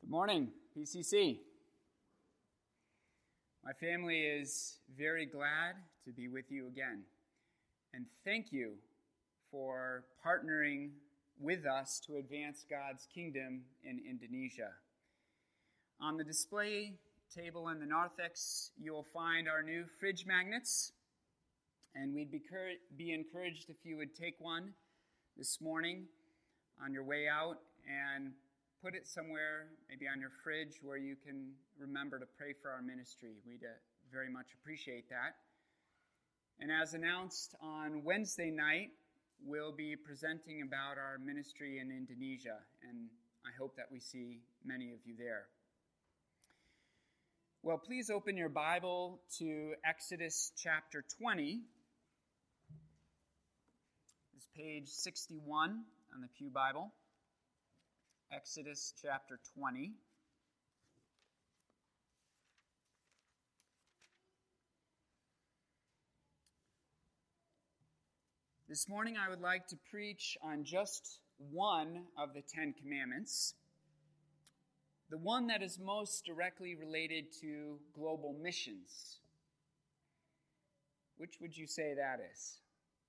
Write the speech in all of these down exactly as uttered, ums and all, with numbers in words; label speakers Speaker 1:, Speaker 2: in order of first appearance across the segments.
Speaker 1: Good morning, P C C. My family is very glad to be with you again. And thank you for partnering with us to advance God's kingdom in Indonesia. On the display table in the narthex, you will find our new fridge magnets. And we'd be, cur- be encouraged if you would take one this morning on your way out and put it somewhere, maybe on your fridge, where you can remember to pray for our ministry. We'd uh, very much appreciate that. And as announced on Wednesday night, we'll be presenting about our ministry in Indonesia, and I hope that we see many of you there. Well, please open your Bible to Exodus chapter twenty. It's page sixty-one on the Pew Bible. Exodus chapter twenty. This morning I would like to preach on just one of the Ten Commandments, the one that is most directly related to global missions. Which would you say that is?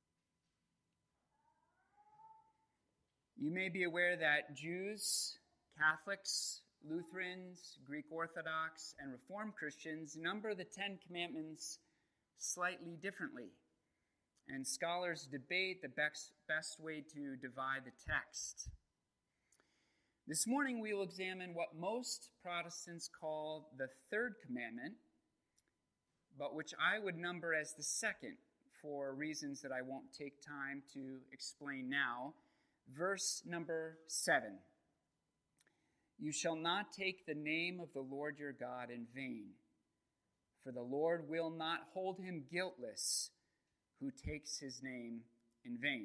Speaker 1: You may be aware that Jews, Catholics, Lutherans, Greek Orthodox, and Reformed Christians number the Ten Commandments slightly differently, and scholars debate the best, best way to divide the text. This morning we will examine what most Protestants call the third commandment, but which I would number as the second for reasons that I won't take time to explain now. Verse number seven. You shall not take the name of the Lord your God in vain, for the Lord will not hold him guiltless who takes his name in vain.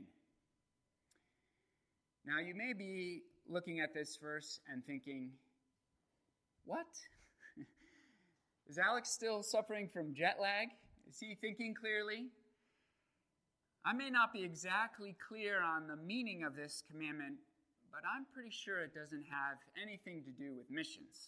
Speaker 1: Now you may be looking at this verse and thinking, what? Is Alex still suffering from jet lag? Is he thinking clearly? I may not be exactly clear on the meaning of this commandment, but I'm pretty sure it doesn't have anything to do with missions.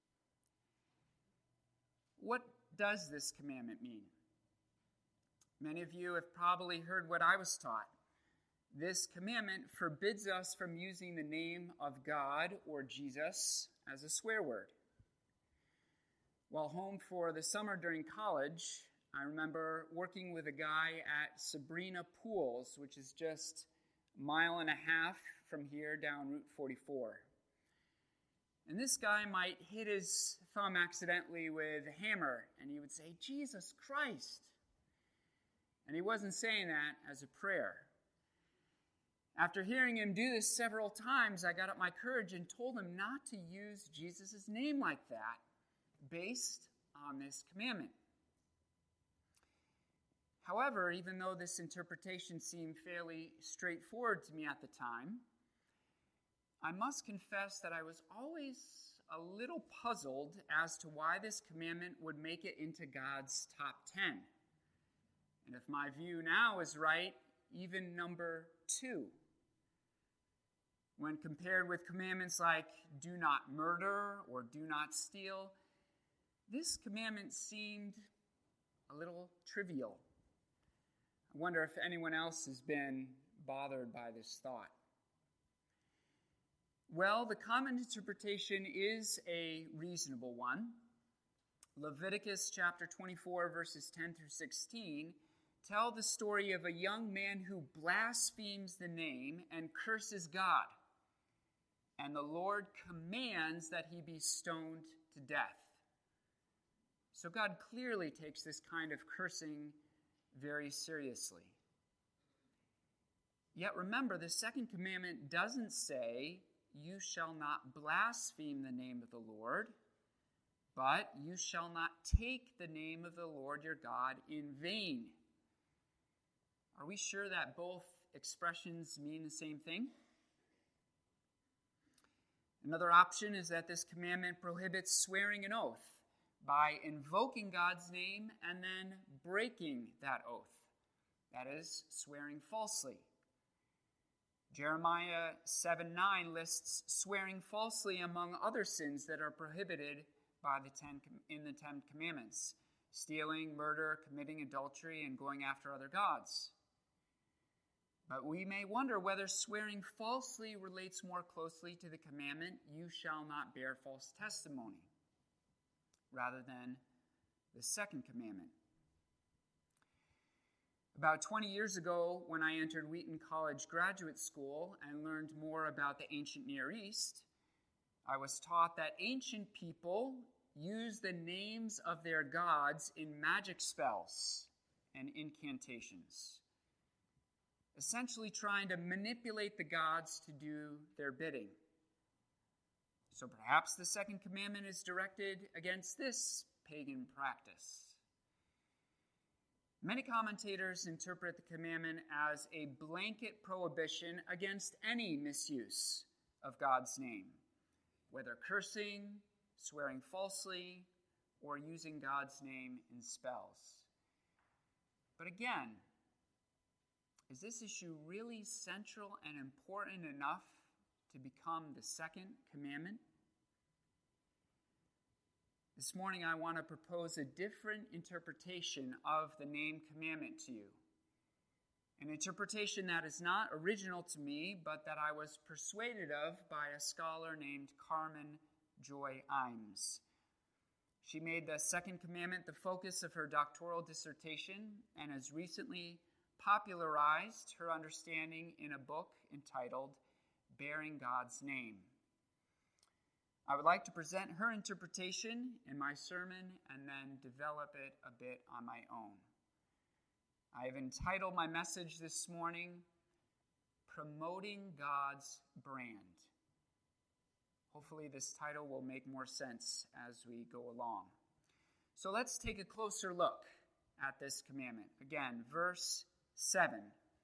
Speaker 1: What does this commandment mean? Many of you have probably heard what I was taught. This commandment forbids us from using the name of God or Jesus as a swear word. While home for the summer during college, I remember working with a guy at Sabrina Pools, which is just a mile and a half from here down Route forty-four. And this guy might hit his thumb accidentally with a hammer, and he would say, Jesus Christ. And he wasn't saying that as a prayer. After hearing him do this several times, I got up my courage and told him not to use Jesus' name like that, based on this commandment. However, even though this interpretation seemed fairly straightforward to me at the time, I must confess that I was always a little puzzled as to why this commandment would make it into God's top ten. And if my view now is right, even number two. When compared with commandments like do not murder or do not steal, this commandment seemed a little trivial. I wonder if anyone else has been bothered by this thought. Well, the common interpretation is a reasonable one. Leviticus chapter twenty-four, verses ten through sixteen, tell the story of a young man who blasphemes the name and curses God. And the Lord commands that he be stoned to death. So God clearly takes this kind of cursing very seriously. Yet remember, the second commandment doesn't say, you shall not blaspheme the name of the Lord, but you shall not take the name of the Lord your God in vain. Are we sure that both expressions mean the same thing? Another option is that this commandment prohibits swearing an oath by invoking God's name and then breaking that oath. That is, swearing falsely. Jeremiah seven nine lists swearing falsely among other sins that are prohibited by the ten, in the Ten Commandments: stealing, murder, committing adultery, and going after other gods. But we may wonder whether swearing falsely relates more closely to the commandment, "You shall not bear false testimony," rather than the second commandment. About twenty years ago, when I entered Wheaton College Graduate School and learned more about the ancient Near East, I was taught that ancient people used the names of their gods in magic spells and incantations, essentially trying to manipulate the gods to do their bidding. So perhaps the second commandment is directed against this pagan practice. Many commentators interpret the commandment as a blanket prohibition against any misuse of God's name, whether cursing, swearing falsely, or using God's name in spells. But again, is this issue really central and important enough to become the second commandment? This morning, I want to propose a different interpretation of the name commandment to you. An interpretation that is not original to me, but that I was persuaded of by a scholar named Carmen Joy Imes. She made the second commandment the focus of her doctoral dissertation and has recently popularized her understanding in a book entitled Bearing God's Name. I would like to present her interpretation in my sermon and then develop it a bit on my own. I have entitled my message this morning, Promoting God's Brand. Hopefully this title will make more sense as we go along. So let's take a closer look at this commandment. Again, verse seven.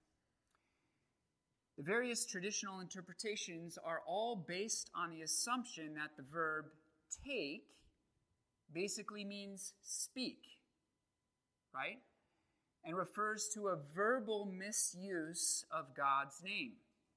Speaker 1: The various traditional interpretations are all based on the assumption that the verb take basically means speak, right? And refers to a verbal misuse of God's name.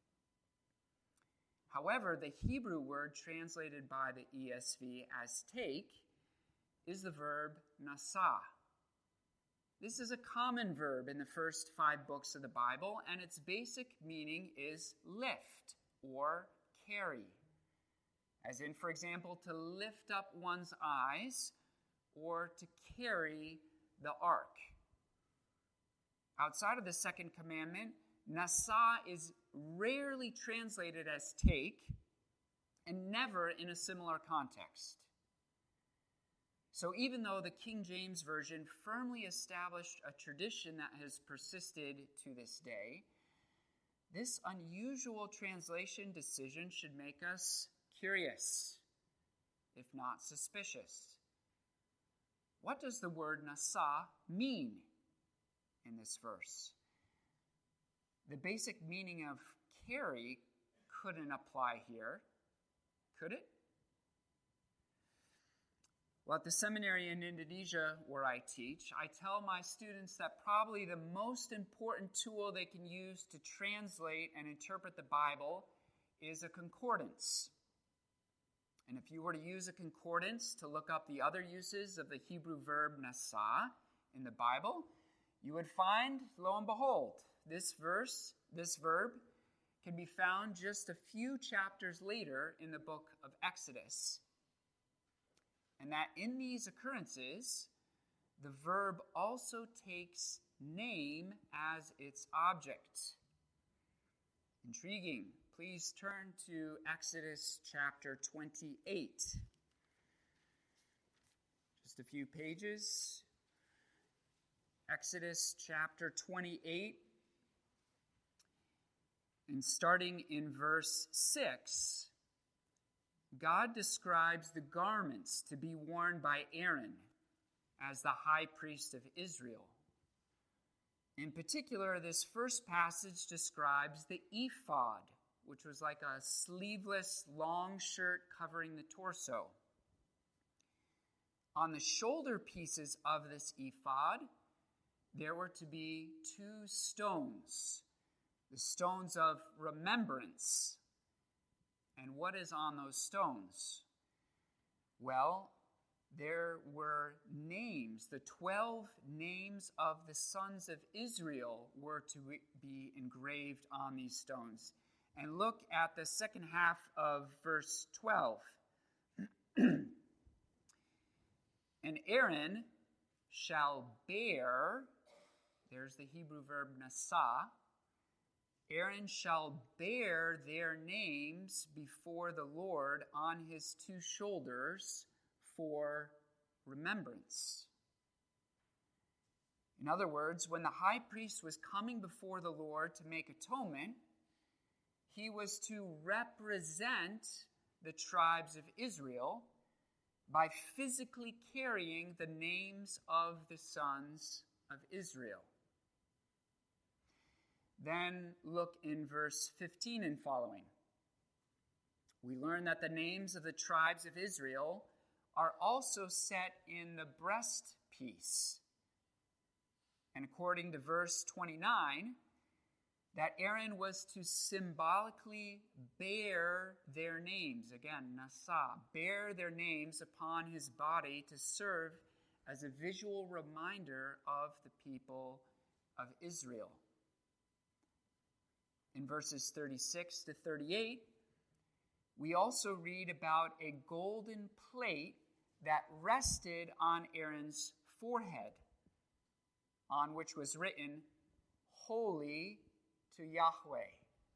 Speaker 1: However, the Hebrew word translated by the E S V as take is the verb nasa. This is a common verb in the first five books of the Bible, and its basic meaning is lift or carry. As in, for example, to lift up one's eyes or to carry the ark. Outside of the second commandment, nasa is rarely translated as take and never in a similar context. So even though the King James Version firmly established a tradition that has persisted to this day, this unusual translation decision should make us curious, if not suspicious. What does the word nasa mean in this verse? The basic meaning of carry couldn't apply here, could it? Well, at the seminary in Indonesia where I teach, I tell my students that probably the most important tool they can use to translate and interpret the Bible is a concordance. And if you were to use a concordance to look up the other uses of the Hebrew verb nasa in the Bible, you would find, lo and behold, this verse, this verb, can be found just a few chapters later in the book of Exodus. And that in these occurrences, the verb also takes name as its object. Intriguing. Please turn to Exodus chapter twenty-eight. Just a few pages. Exodus chapter twenty-eight. And starting in verse six, God describes the garments to be worn by Aaron as the high priest of Israel. In particular, this first passage describes the ephod, which was like a sleeveless long shirt covering the torso. On the shoulder pieces of this ephod, there were to be two stones, the the stones of remembrance. And what is on those stones? Well, there were names. The twelve names of the sons of Israel were to be engraved on these stones. And look at the second half of verse twelve. And Aaron shall bear, there's the Hebrew verb nasa, Aaron shall bear their names before the Lord on his two shoulders for remembrance. In other words, when the high priest was coming before the Lord to make atonement, he was to represent the tribes of Israel by physically carrying the names of the sons of Israel. Then look in verse fifteen and following. We learn that the names of the tribes of Israel are also set in the breastpiece. And according to verse twenty-nine, that Aaron was to symbolically bear their names, again, nasa, bear their names upon his body to serve as a visual reminder of the people of Israel. In verses thirty-six to thirty-eight, we also read about a golden plate that rested on Aaron's forehead, on which was written, "Holy to Yahweh."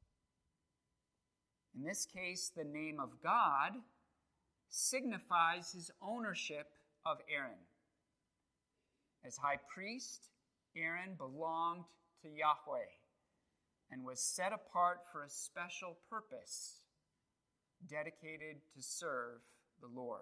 Speaker 1: In this case, the name of God signifies his ownership of Aaron. As high priest, Aaron belonged to Yahweh and was set apart for a special purpose, dedicated to serve the Lord.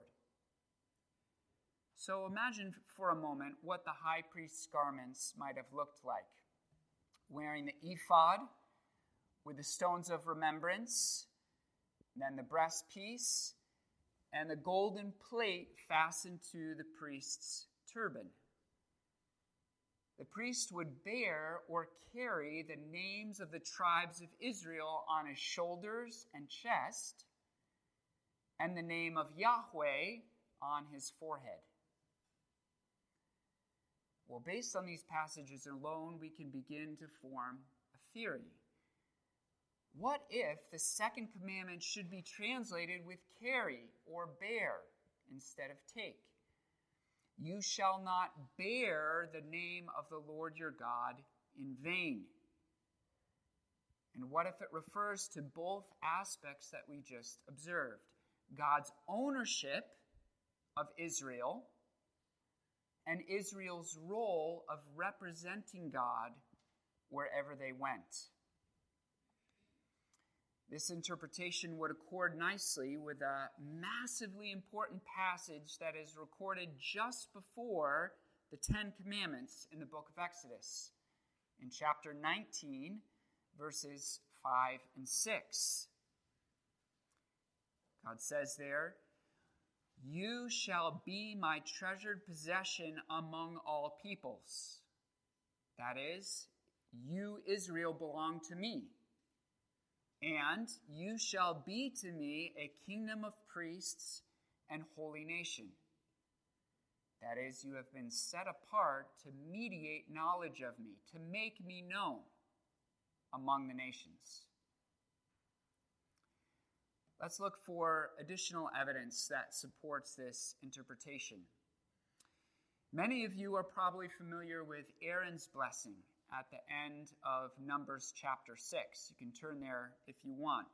Speaker 1: So imagine for a moment what the high priest's garments might have looked like. Wearing the ephod with the stones of remembrance, then the breastpiece, and the golden plate fastened to the priest's turban. The priest would bear or carry the names of the tribes of Israel on his shoulders and chest, and the name of Yahweh on his forehead. Well, based on these passages alone, we can begin to form a theory. What if the second commandment should be translated with carry or bear instead of take? You shall not bear the name of the Lord your God in vain. And what if it refers to both aspects that we just observed? God's ownership of Israel and Israel's role of representing God wherever they went. This interpretation would accord nicely with a massively important passage that is recorded just before the Ten Commandments in the book of Exodus, in chapter nineteen, verses five and six. God says there, "You shall be my treasured possession among all peoples." That is, you, Israel, belong to me. "And you shall be to me a kingdom of priests and holy nation." That is, you have been set apart to mediate knowledge of me, to make me known among the nations. Let's look for additional evidence that supports this interpretation. Many of you are probably familiar with Aaron's blessing at the end of Numbers chapter six. You can turn there if you want.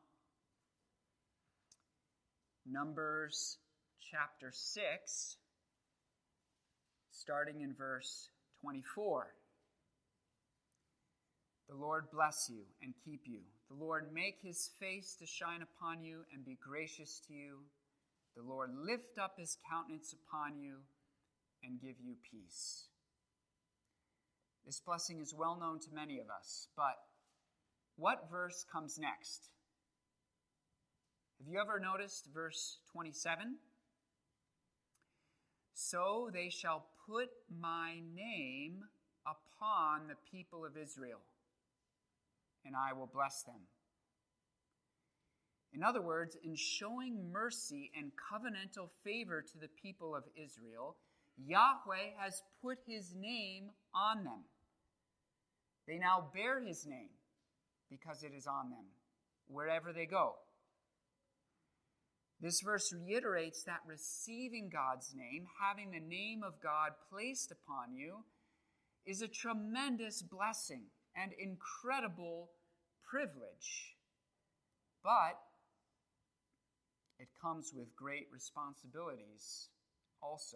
Speaker 1: Numbers chapter six, starting in verse twenty-four. "The Lord bless you and keep you. The Lord make his face to shine upon you and be gracious to you. The Lord lift up his countenance upon you and give you peace." This blessing is well known to many of us, but what verse comes next? Have you ever noticed verse twenty-seven? "So they shall put my name upon the people of Israel, and I will bless them. In other words, in showing mercy and covenantal favor to the people of Israel, Yahweh has put his name on them. They now bear his name because it is on them, wherever they go. This verse reiterates that receiving God's name, having the name of God placed upon you, is a tremendous blessing and incredible privilege. But it comes with great responsibilities also.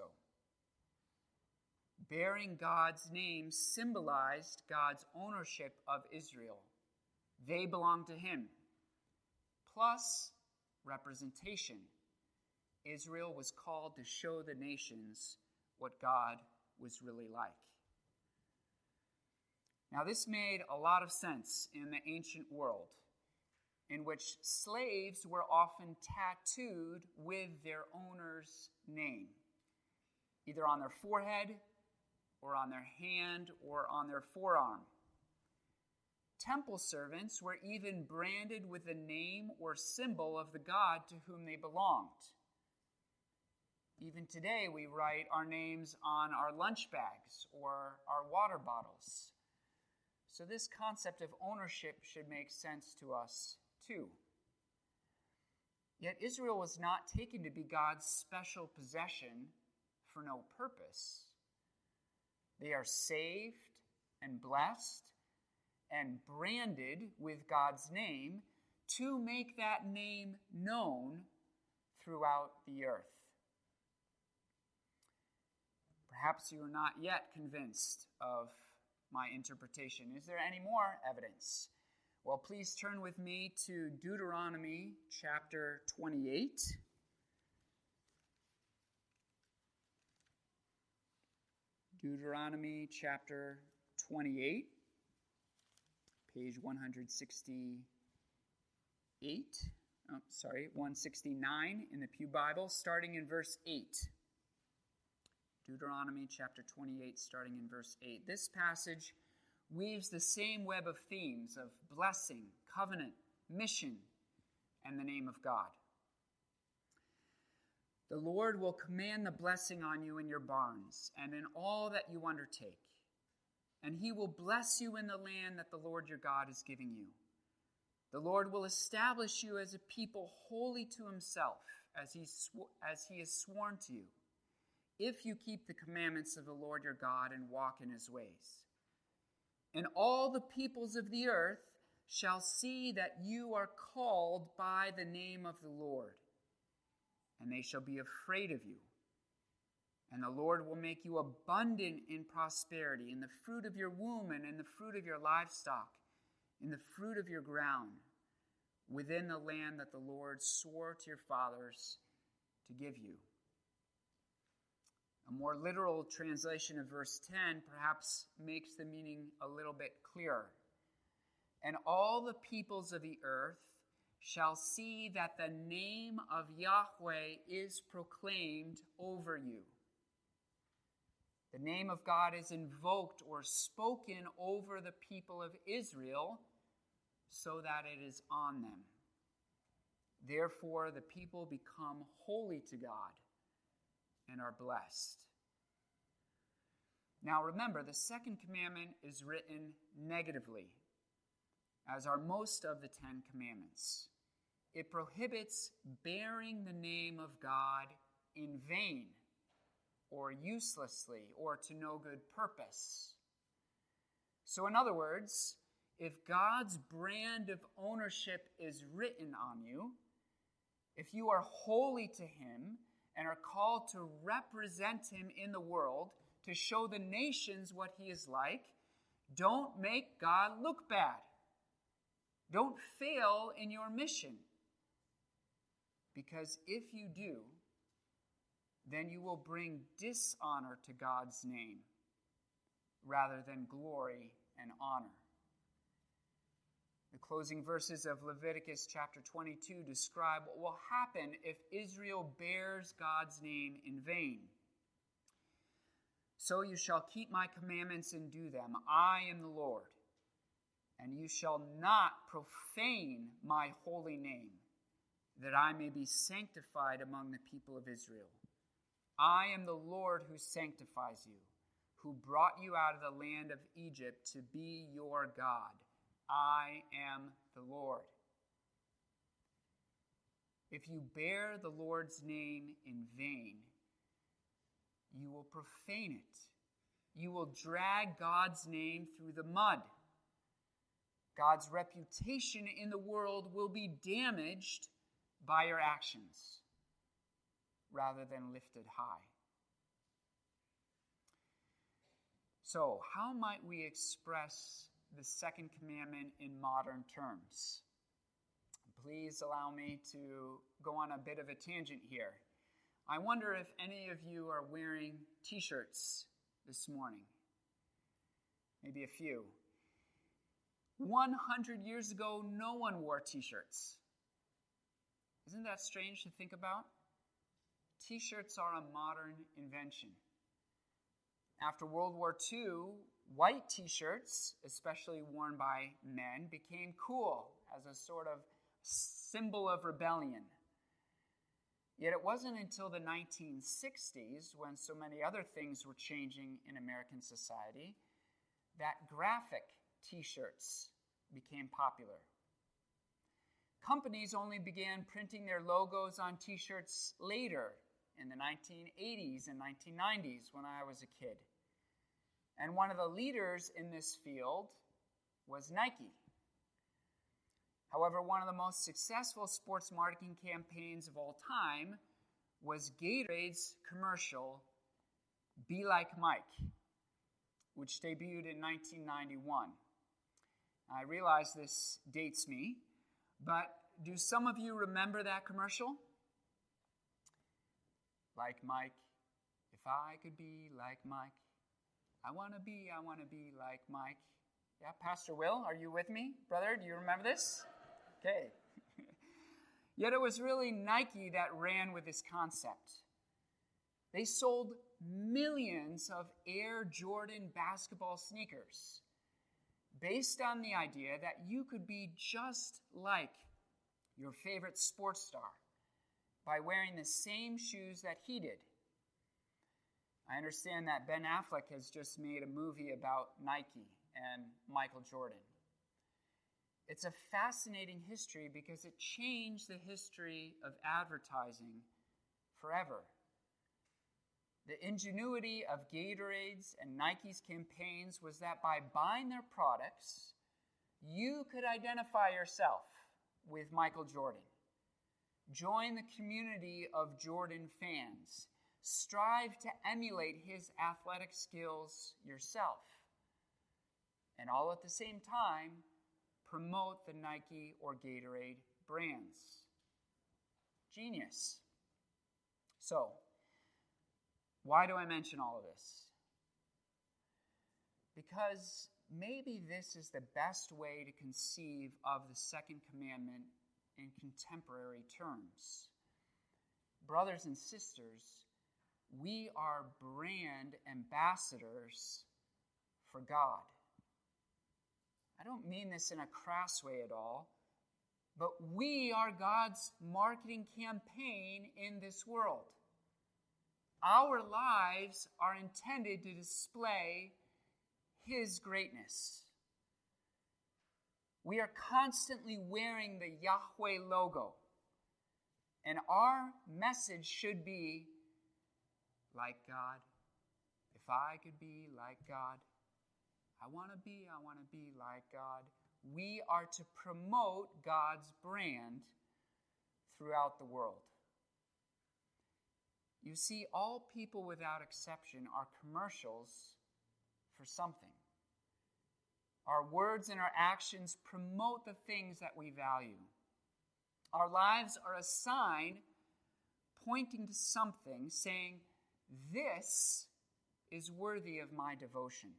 Speaker 1: Bearing God's name symbolized God's ownership of Israel. They belong to him. Plus representation. Israel was called to show the nations what God was really like. Now, this made a lot of sense in the ancient world, in which slaves were often tattooed with their owner's name, either on their forehead or on their hand or on their forearm. Temple servants were even branded with the name or symbol of the god to whom they belonged. Even today, we write our names on our lunch bags or our water bottles. So this concept of ownership should make sense to us too. Yet Israel was not taken to be God's special possession for no purpose. They are saved and blessed and branded with God's name to make that name known throughout the earth. Perhaps you are not yet convinced of my interpretation. Is there any more evidence? Well, please turn with me to Deuteronomy chapter twenty-eight. Deuteronomy chapter twenty-eight, page one sixty-eight. Oh, sorry, one sixty-nine in the Pew Bible, starting in verse eight. Deuteronomy chapter twenty-eight, starting in verse eight. This passage weaves the same web of themes of blessing, covenant, mission, and the name of God. The Lord will command the blessing on you in your barns and in all that you undertake, and he will bless you in the land that the Lord your God is giving you. The Lord will establish you as a people holy to himself, as he, sw- as he has sworn to you, if you keep the commandments of the Lord your God and walk in his ways. And all the peoples of the earth shall see that you are called by the name of the Lord, and they shall be afraid of you. And the Lord will make you abundant in prosperity, in the fruit of your womb and in the fruit of your livestock, in the fruit of your ground, within the land that the Lord swore to your fathers to give you. A more literal translation of verse ten perhaps makes the meaning a little bit clearer. And all the peoples of the earth shall see that the name of Yahweh is proclaimed over you. The name of God is invoked or spoken over the people of Israel so that it is on them. Therefore, the people become holy to God and are blessed. Now remember, the second commandment is written negatively, as are most of the Ten Commandments. It prohibits bearing the name of God in vain, or uselessly, or to no good purpose. So in other words, if God's brand of ownership is written on you, if you are holy to him and are called to represent him in the world, to show the nations what he is like, don't make God look bad. Don't fail in your mission. Because if you do, then you will bring dishonor to God's name rather than glory and honor. The closing verses of Leviticus chapter twenty-two describe what will happen if Israel bears God's name in vain. So you shall keep my commandments and do them. I am the Lord. And you shall not profane my holy name, that I may be sanctified among the people of Israel. I am the Lord who sanctifies you, who brought you out of the land of Egypt to be your God. I am the Lord. If you bear the Lord's name in vain, you will profane it. You will drag God's name through the mud. God's reputation in the world will be damaged by your actions rather than lifted high. So, how might we express the second commandment in modern terms? Please allow me to go on a bit of a tangent here. I wonder if any of you are wearing t-shirts this morning. Maybe a few. one hundred years ago, no one wore t-shirts. Isn't that strange to think about? T-shirts are a modern invention. After World War Two, white t-shirts, especially worn by men, became cool as a sort of symbol of rebellion. Yet it wasn't until the nineteen sixties, when so many other things were changing in American society, that graphic t-shirts became popular. Companies only began printing their logos on t-shirts later, in the nineteen eighties and nineteen nineties, when I was a kid. And one of the leaders in this field was Nike. However, one of the most successful sports marketing campaigns of all time was Gatorade's commercial, Be Like Mike, which debuted in nineteen ninety-one. I realize this dates me, but do some of you remember that commercial? Like Mike, if I could be like Mike, I want to be, I want to be like Mike. Yeah, Pastor Will, are you with me, brother? Do you remember this? Okay. Yet it was really Nike that ran with this concept. They sold millions of Air Jordan basketball sneakers based on the idea that you could be just like your favorite sports star by wearing the same shoes that he did. I understand that Ben Affleck has just made a movie about Nike and Michael Jordan. It's a fascinating history because it changed the history of advertising forever. The ingenuity of Gatorade's and Nike's campaigns was that by buying their products, you could identify yourself with Michael Jordan. Join the community of Jordan fans. Strive to emulate his athletic skills yourself. And all at the same time, promote the Nike or Gatorade brands. Genius. So, why do I mention all of this? Because maybe this is the best way to conceive of the second commandment in contemporary terms. Brothers and sisters, we are brand ambassadors for God. I don't mean this in a crass way at all, but we are God's marketing campaign in this world. Our lives are intended to display His greatness. We are constantly wearing the Yahweh logo, and our message should be, like God. If I could be like God, I want to be, I want to be like God. We are to promote God's brand throughout the world. You see, all people without exception are commercials for something. Our words and our actions promote the things that we value. Our lives are a sign pointing to something, saying, this is worthy of my devotion.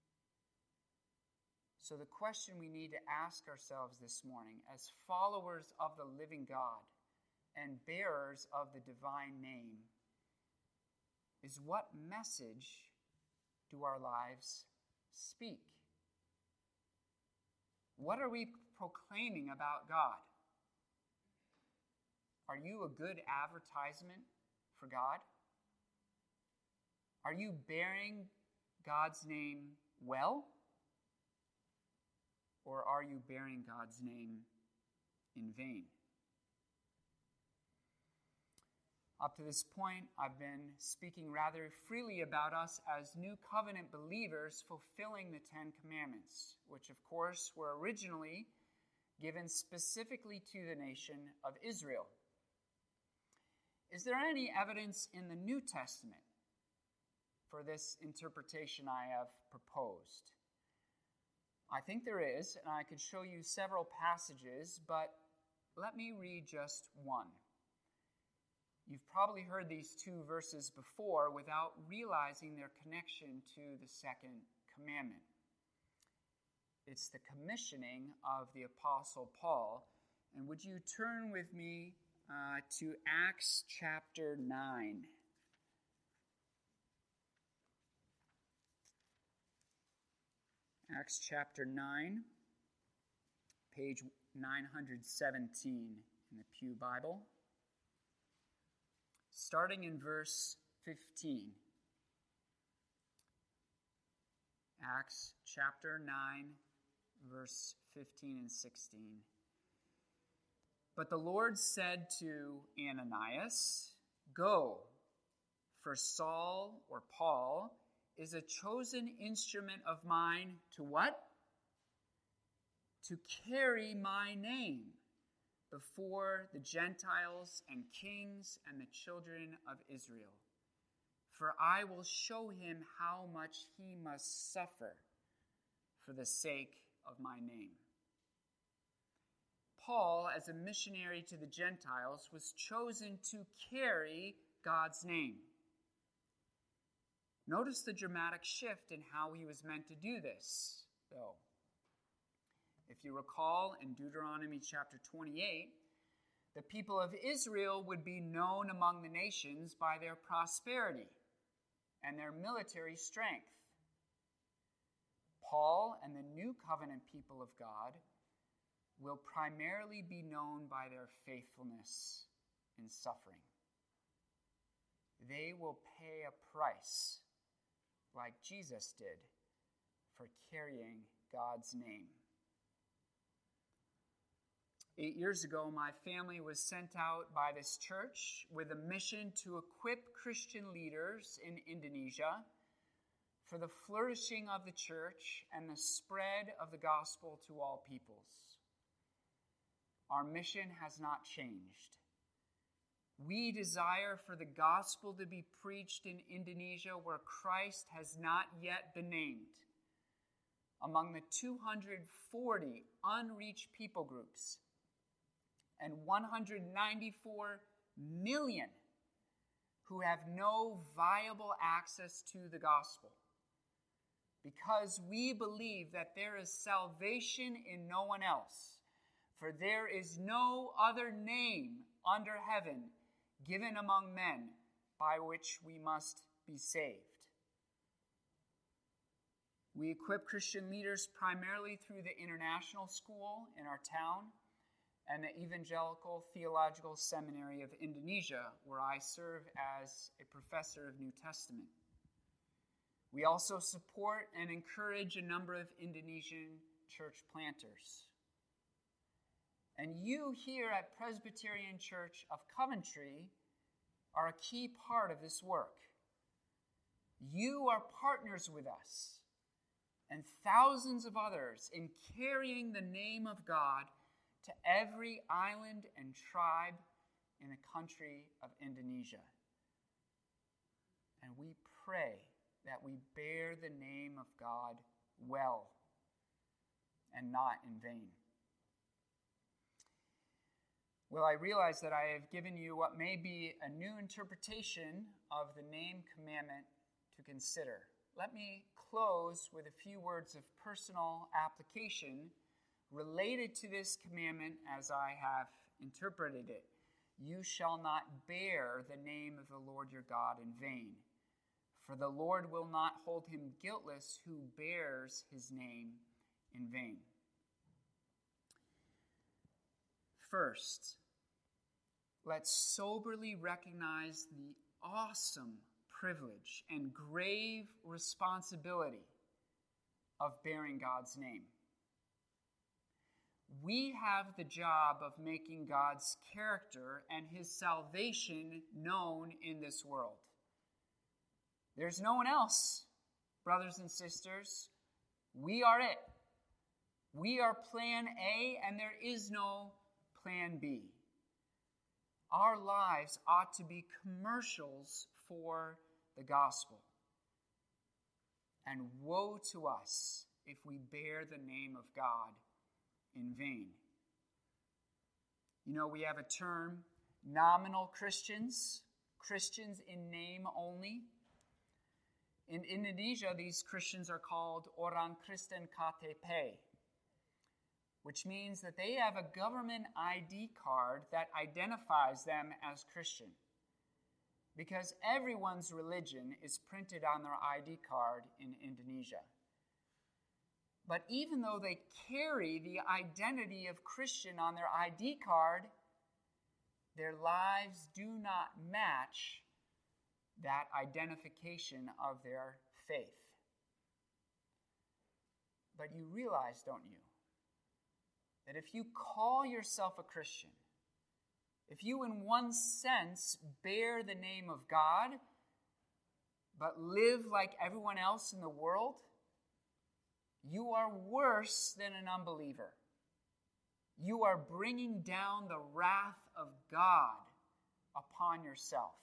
Speaker 1: So the question we need to ask ourselves this morning, as followers of the living God and bearers of the divine name, is what message do our lives speak? What are we proclaiming about God? Are you a good advertisement for God? Are you bearing God's name well? Or are you bearing God's name in vain? Up to this point, I've been speaking rather freely about us as New Covenant believers fulfilling the Ten Commandments, which of course were originally given specifically to the nation of Israel. Is there any evidence in the New Testament for this interpretation I have proposed? I think there is, and I could show you several passages, but let me read just one. You've probably heard these two verses before without realizing their connection to the second commandment. It's the commissioning of the Apostle Paul. And would you turn with me uh, to Acts chapter nine? Acts chapter nine, page nine seventeen in the Pew Bible. Starting in verse fifteen. Acts chapter nine, verse fifteen and sixteen. But the Lord said to Ananias, "Go, for Saul," or Paul, "is a chosen instrument of mine" to what? To carry my name before the Gentiles and kings and the children of Israel. For I will show him how much he must suffer for the sake of my name. Paul, as a missionary to the Gentiles, was chosen to carry God's name. Notice the dramatic shift in how he was meant to do this, though. If you recall, in Deuteronomy chapter twenty-eight, the people of Israel would be known among the nations by their prosperity and their military strength. Paul and the new covenant people of God will primarily be known by their faithfulness in suffering. They will pay a price, like Jesus did, for carrying God's name. Eight years ago, my family was sent out by this church with a mission to equip Christian leaders in Indonesia for the flourishing of the church and the spread of the gospel to all peoples. Our mission has not changed. We desire for the gospel to be preached in Indonesia where Christ has not yet been named, among the two hundred forty unreached people groups and one hundred ninety-four million who have no viable access to the gospel. Because we believe that there is salvation in no one else, for there is no other name under heaven given among men by which we must be saved. We equip Christian leaders primarily through the international school in our town and the Evangelical Theological Seminary of Indonesia, where I serve as a professor of New Testament. We also support and encourage a number of Indonesian church planters. And you here at Presbyterian Church of Coventry are a key part of this work. You are partners with us and thousands of others in carrying the name of God to every island and tribe in the country of Indonesia. And we pray that we bear the name of God well and not in vain. Well, I realize that I have given you what may be a new interpretation of the name commandment to consider. Let me close with a few words of personal application related to this commandment as I have interpreted it. You shall not bear the name of the Lord your God in vain, for the Lord will not hold him guiltless who bears his name in vain. First, let's soberly recognize the awesome privilege and grave responsibility of bearing God's name. We have the job of making God's character and his salvation known in this world. There's no one else, brothers and sisters. We are it. We are plan A, and there is no plan B. Our lives ought to be commercials for the gospel. And woe to us if we bear the name of God in vain. You know, we have a term, nominal Christians, Christians in name only. In Indonesia, these Christians are called Orang Kristen K T P, which means that they have a government I D card that identifies them as Christian, because everyone's religion is printed on their I D card in Indonesia. But even though they carry the identity of Christian on their I D card, their lives do not match that identification of their faith. But you realize, don't you, that if you call yourself a Christian, if you in one sense bear the name of God, but live like everyone else in the world, you are worse than an unbeliever. You are bringing down the wrath of God upon yourself.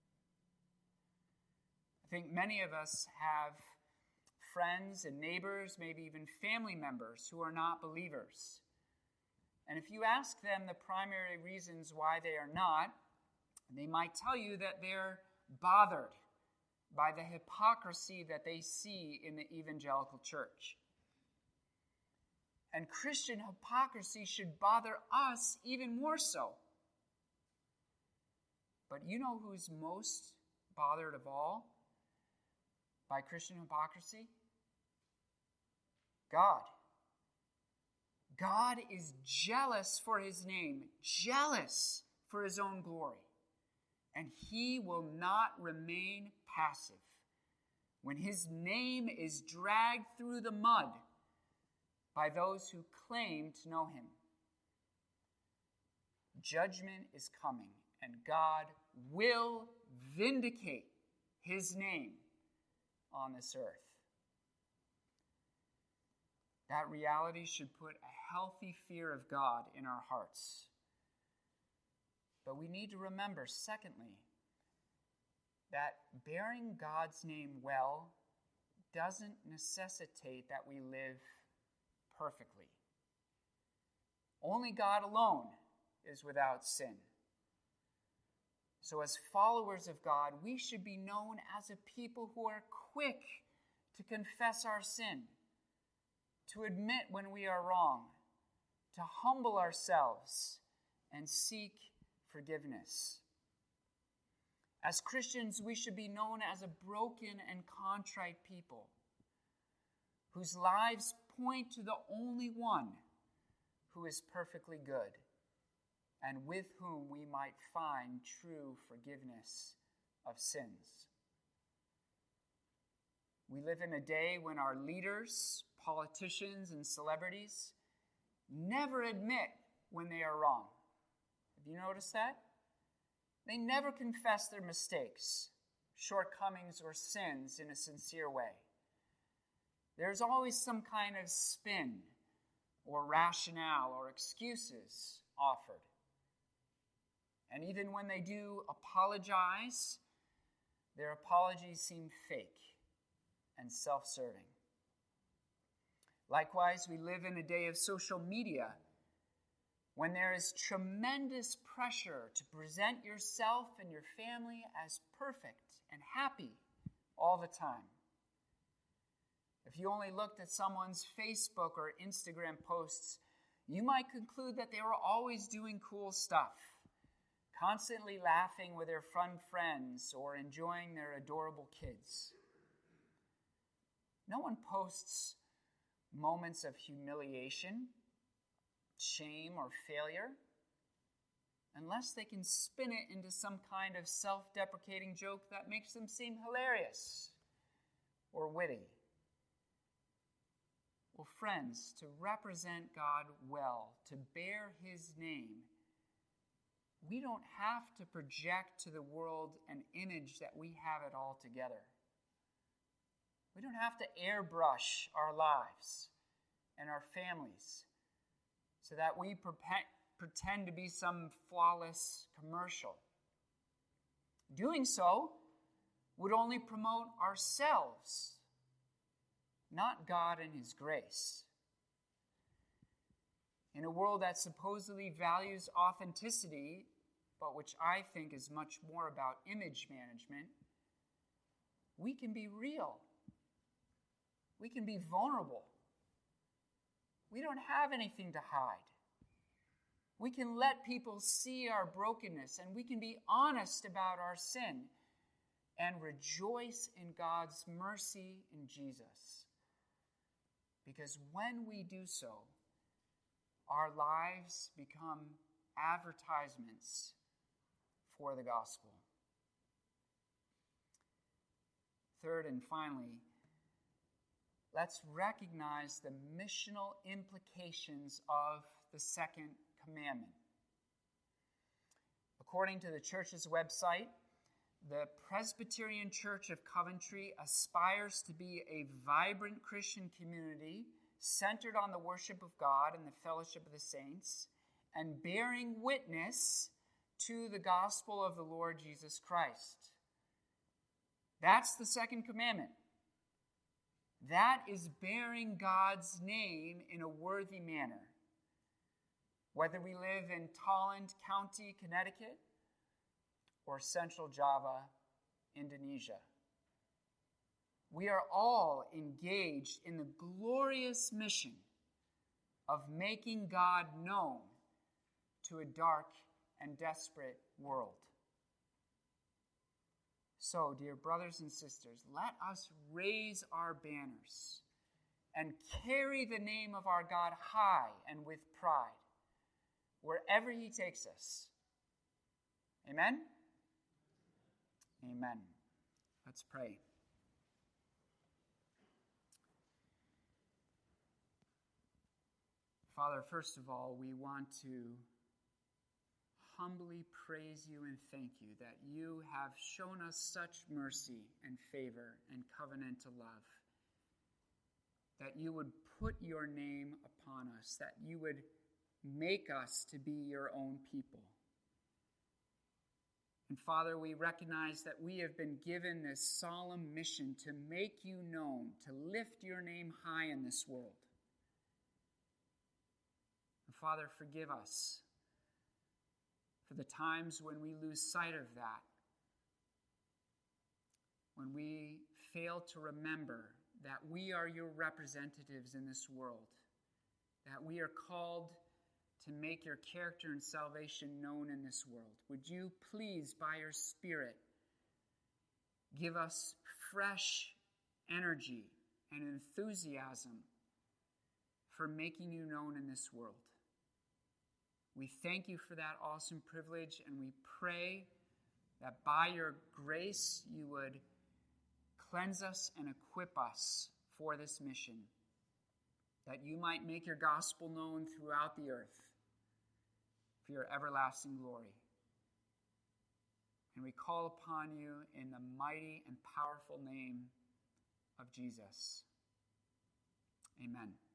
Speaker 1: I think many of us have friends and neighbors, maybe even family members who are not believers. And if you ask them the primary reasons why they are not, they might tell you that they're bothered by the hypocrisy that they see in the evangelical church. And Christian hypocrisy should bother us even more so. But you know who's most bothered of all by Christian hypocrisy? God. God is jealous for his name, jealous for his own glory. And he will not remain passive when his name is dragged through the mud by those who claim to know him. Judgment is coming, and God will vindicate his name on this earth. That reality should put a healthy fear of God in our hearts. But we need to remember, secondly, that bearing God's name well doesn't necessitate that we live perfectly. Only God alone is without sin. So as followers of God, we should be known as a people who are quick to confess our sin, to admit when we are wrong, to humble ourselves and seek forgiveness. As Christians, we should be known as a broken and contrite people whose lives point to the only one who is perfectly good and with whom we might find true forgiveness of sins. We live in a day when our leaders, politicians, and celebrities never admit when they are wrong. Have you noticed that? They never confess their mistakes, shortcomings, or sins in a sincere way. There's always some kind of spin or rationale or excuses offered. And even when they do apologize, their apologies seem fake and self-serving. Likewise, we live in a day of social media when there is tremendous pressure to present yourself and your family as perfect and happy all the time. If you only looked at someone's Facebook or Instagram posts, you might conclude that they were always doing cool stuff, constantly laughing with their fun friends or enjoying their adorable kids. No one posts moments of humiliation, shame, or failure. unless they can spin it into some kind of self-deprecating joke that makes them seem hilarious or witty. Well, friends, to represent God well, to bear his name, we don't have to project to the world an image that we have it all together. We don't have to airbrush our lives and our families so that we pretend to be some flawless commercial. Doing so would only promote ourselves, not God and his grace. In a world that supposedly values authenticity, but which I think is much more about image management, we can be real. We can be vulnerable. We don't have anything to hide. We can let people see our brokenness, and we can be honest about our sin and rejoice in God's mercy in Jesus. Because when we do so, our lives become advertisements for the gospel. Third and finally, let's recognize the missional implications of the second commandment. According to the church's website, the Presbyterian Church of Coventry aspires to be a vibrant Christian community centered on the worship of God and the fellowship of the saints, and bearing witness to the gospel of the Lord Jesus Christ. That's the second commandment. That is bearing God's name in a worthy manner. Whether we live in Tolland County, Connecticut, or Central Java, Indonesia, we are all engaged in the glorious mission of making God known to a dark and desperate world. So, dear brothers and sisters, let us raise our banners and carry the name of our God high and with pride wherever he takes us. Amen? Amen. Let's pray. Father, first of all, we want to humbly praise you and thank you that you have shown us such mercy and favor and covenantal love, that you would put your name upon us, that you would make us to be your own people. And Father, we recognize that we have been given this solemn mission to make you known, to lift your name high in this world. And Father, forgive us for the times when we lose sight of that, when we fail to remember that we are your representatives in this world, that we are called to make your character and salvation known in this world. Would you please, by your Spirit, give us fresh energy and enthusiasm for making you known in this world? We thank you for that awesome privilege, and we pray that by your grace you would cleanse us and equip us for this mission, that you might make your gospel known throughout the earth for your everlasting glory. And we call upon you in the mighty and powerful name of Jesus. Amen.